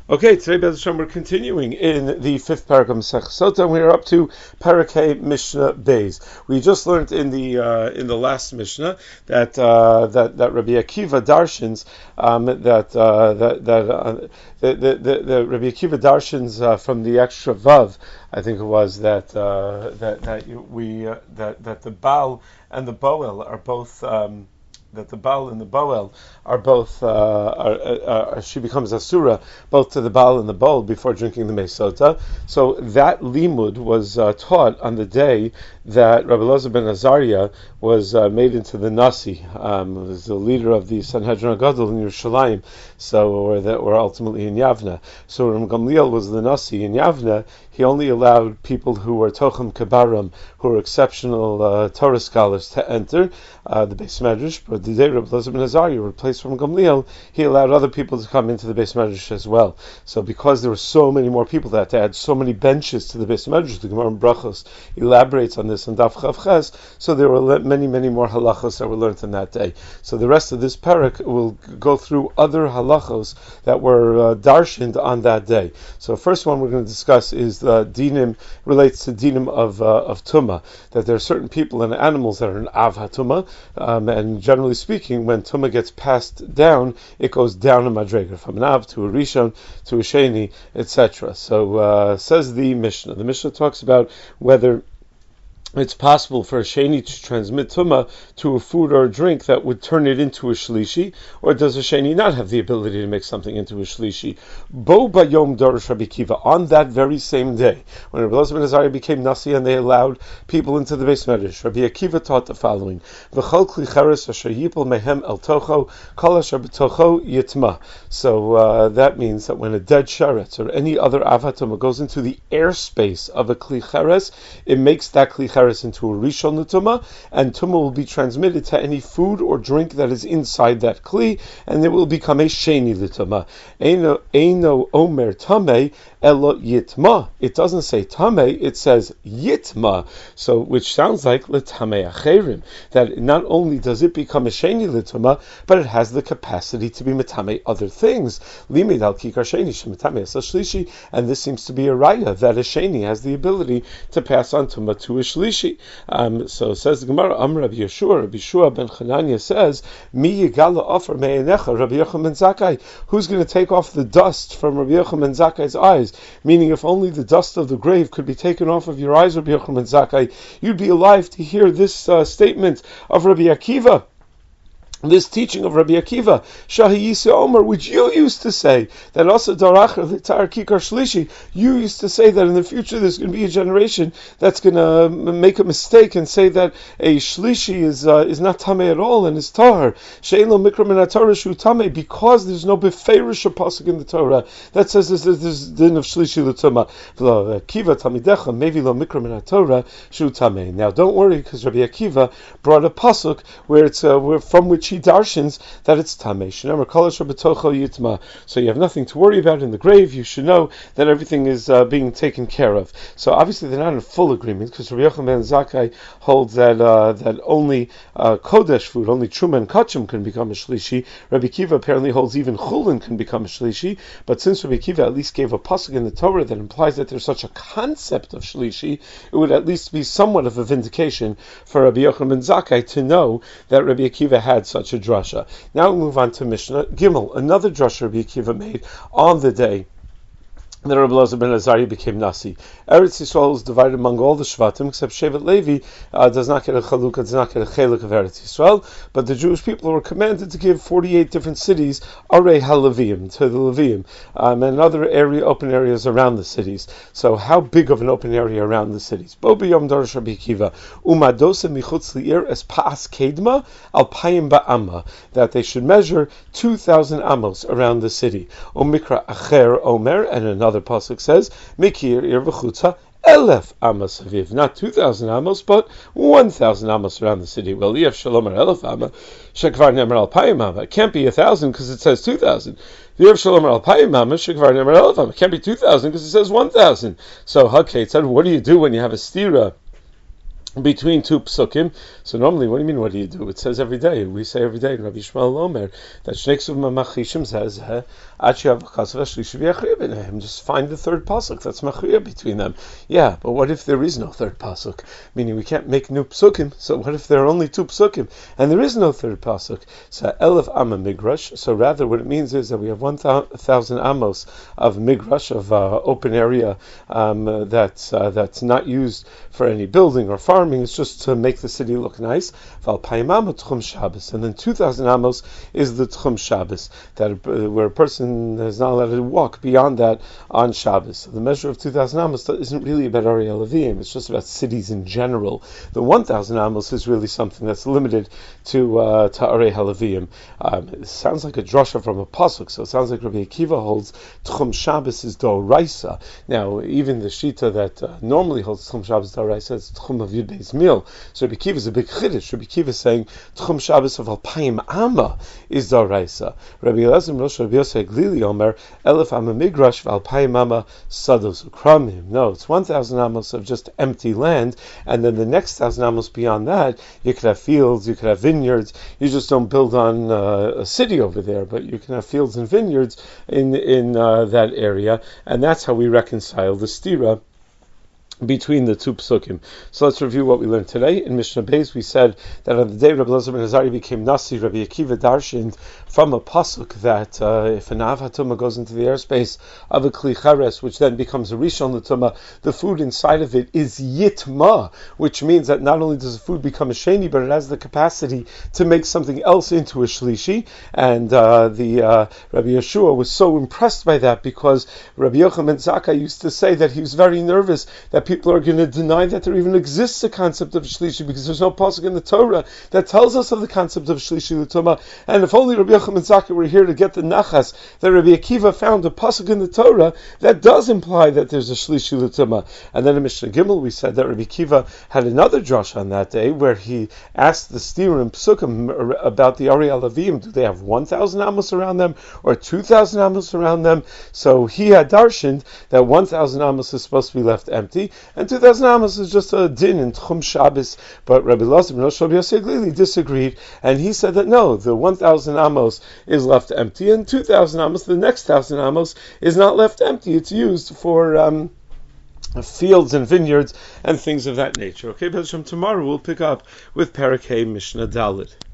Okay, today, Bez Hashem, we're continuing in the fifth parak of Masech Sota, and we are up to Parakeh Mishnah Beis. We just learned in the last Mishnah that Rabbi Akiva darshans that Rabbi Akiva darshans from the extra vav. I think it was that the Baal and the Boel are both. That the Baal and the Boel are both, she becomes Asura, both to the Baal and the Boel before drinking the Mesota. So that limud was taught on the day that Rabbi Elazar ben Azariah was made into the Nasi, was the leader of the Sanhedrin Gadol in Yerushalayim, or ultimately in Yavna. So Ram Gamliel was the Nasi in Yavna. He only allowed people who were Tochem Kabaram, who were exceptional Torah scholars, to enter the Beis Medrash. But the day Rabbi Elazar ben Azariah replaced from Gamliel, he allowed other people to come into the Beis Medrash as well. So because there were so many more people that to add so many benches to the Beis Medrash, the Gemara in Brachos elaborates on this in Daf Chav Ches. So there were many more halachos that were learned on that day. So the rest of this parak will go through other halachos that were darshaned on that day. So the first one we're going to discuss is the dinim, relates to dinim of tumah, that there are certain people and animals that are an av hatumah, and generally speaking, when tumah gets passed down, it goes down a madrega, from an av to a rishon to a sheni, etc. So says the Mishnah. The Mishnah talks about whether it's possible for a sheni to transmit tumah to a food or a drink that would turn it into a shlishi, or does a sheni not have the ability to make something into a shlishi? Bo bayom darash Rabbi Akiva, on that very same day, when Rabbi Elazar ben Azariah became nasi and they allowed people into the Beis Medrash, Rabbi Akiva taught the following: V'chol kli cheres asher yipol mehem el tocho, kol asher b'tocho yitma. So that means that when a dead sheretz or any other avatumah goes into the airspace of a kli cheres, it makes that kli cheres into a rishon l'tumah, and tumah will be transmitted to any food or drink that is inside that kli, and it will become a sheni l'tumah. Eino omer tameh elo yitma. It doesn't say tameh, it says yitma. So, which sounds like l'tameh acherim, that not only does it become a sheni l'tumah, but it has the capacity to be metameh other things. Limid al kikar sheni shemetameh as a shlishi, and this seems to be a raya that a sheni has the ability to pass on tumah to a shlishi. So says the Gemara, Amr Rabbi Yeshua ben Chananya says, Mi yigala offer me'enecha Rabbi Yochanan ben Zakkai. Who's going to take off the dust from Rabbi Yochanan ben Zakkai's eyes? Meaning, if only the dust of the grave could be taken off of your eyes, Rabbi Yochanan ben Zakkai, you'd be alive to hear this statement of Rabbi Akiva. This teaching of Rabbi Akiva, Shahi Yisa Omer, which you used to say, that also Darachar Litar Kikar Shlishi, you used to say that in the future there's going to be a generation that's going to make a mistake and say that a Shlishi is not Tameh at all and is Tahar. She'elo Mikra Min HaTorah Shu Tameh, because there's no Beferish Pasuk in the Torah that says there's din of Shlishi L'Tumah. V'lo Akiva Tamidecha, maybe Lo Mikra Min HaTorah Shu Tameh. Now don't worry, because Rabbi Akiva brought a Pasuk where it's from which he darshans that it's tamei. So you have nothing to worry about in the grave. You should know that everything is being taken care of. So obviously they're not in full agreement, because Rabbi Yochanan ben Zakkai holds that only kodesh food, only truma and kachim can become a shlishi. Rabbi Akiva apparently holds even chulin can become a shlishi. But since Rabbi Akiva at least gave a pasuk in the Torah that implies that there's such a concept of shlishi, it would at least be somewhat of a vindication for Rabbi Yochanan ben Zakkai to know that Rabbi Akiva had such a drasha. Now we move on to Mishnah Gimel, another drasha Rabbi Akiva made on the day that Rabbi Elazar ben Azariah became Nasi. Eretz Yisrael is divided among all the Shvatim, except Shevet Levi does not get a chalukah, does not get a chelik of Eretz Yisrael, but the Jewish people were commanded to give 48 different cities, Arei HaLeviim, to the Leviim, and other open areas around the cities. So how big of an open area around the cities? Bo b'yom darash Rabbi Akiva, umadose michutz li'ir es pa'as kedma al payim ba'amma, that they should measure 2,000 amos around the city. O mikra acher omer, and another pasuk says, Mikir ir v'chutza elef amos aviv, not 2,000 amos, but 1,000 amos around the city. Well, yef shalom ar elef amma, shekvar nemer al payim amma. It can't be 1,000 because it says 2,000. Yef shalom ar al payim amma, shekvar nemer al elef amma. It can't be 2,000 because it says 1,000. So, Hakei said, what do you do when you have a stira between two psukim. So normally, what do you mean? What do you do? It says every day. We say every day. Rabbi Yishmael Omer that Shnei Ksuvim Machishim says just find the third pasuk. That's machriya between them. Yeah, but what if there is no third pasuk? Meaning we can't make new psukim. So what if there are only two psukim and there is no third pasuk? So elef amma migrash. So rather, what it means is that we have 1,000 amos of migrash, of open area that's not used for any building or farming. It's just to make the city look nice. And then 2,000 amos is the Tchum Shabbos, that where a person is not allowed to walk beyond that on Shabbos. So the measure of 2,000 amos isn't really about Arei Halavim, it's just about cities in general. The 1,000 amos is really something that's limited to Arei Halavim. It sounds like a drasha from a pasuk, so it sounds like Rabbi Akiva holds Tchum Shabbos is Doraisa. Now, even the Shita that normally holds Tchum Shabbos Doraisa is Tchum of Yud Beis Mil. So Rabbi Akiva is a big chiddush. Rabbi Akiva is saying Tchum Shabbos of Alpayim Amma is Doraisa. Rabbi Elazar Rosh Rabbi Yosef Glili Omer Elef Amma Migrash Valpayim Amma Sados Ukramim. No, it's 1,000 amos of just empty land, and then the next 1,000 amos beyond that, you could have fields, you could have vineyards. You just don't build on a city over there, but you can have fields and vineyards in that area, and that's how we reconcile the stira between the two psukim. So let's review what we learned today. In Mishnah Beis, we said that on the day Rabbi Elazar ben Azariah became Nasi, Rabbi Akiva darshaned from a pasuk that if an av hatumah goes into the airspace of a kli chares, which then becomes a rishon l'tumah, the food inside of it is yitma, which means that not only does the food become a sheni, but it has the capacity to make something else into a shlishi. And Rabbi Yeshua was so impressed by that, because Rabbi Yochanan ben Zakkai used to say that he was very nervous that people are going to deny that there even exists a concept of shlishi, because there's no pasuk in the Torah that tells us of the concept of shlishi l'tumah. And if only Rabbi Yochanan ben Zakkai were here to get the nachas that Rabbi Akiva found a pasuk in the Torah that does imply that there's a shlishi l'tumah. And then in Mishnah Gimel we said that Rabbi Akiva had another drush on that day where he asked the steer and psukim about the Arei Halavim. Do they have 1,000 amos around them or 2,000 amos around them? So he had darshaned that 1,000 amos is supposed to be left empty, and 2,000 amos is just a din in Tchum Shabbos. But Rabbi Elazar ben Yosef Glili disagreed, and he said that no, the 1,000 amos is left empty, and 2,000 amos, the next 1,000 amos, is not left empty. It's used for fields and vineyards and things of that nature. Okay, but tomorrow we'll pick up with Parakeh Mishnah Dalet.